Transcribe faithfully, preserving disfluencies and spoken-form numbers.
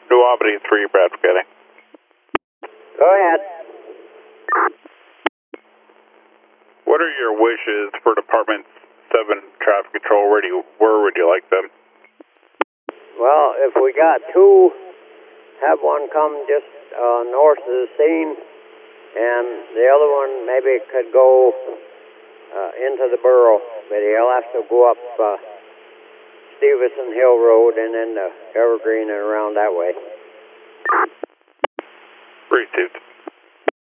New Albany three, Brad Spaghetti. Go ahead. What are your wishes for Department seven traffic control? Where, do you, where would you like them? Well, if we got two, have one come just uh, north of the scene, and the other one maybe could go uh, into the borough, but he'll have to go up uh, Stevenson Hill Road and then the Evergreen and around that way. Received.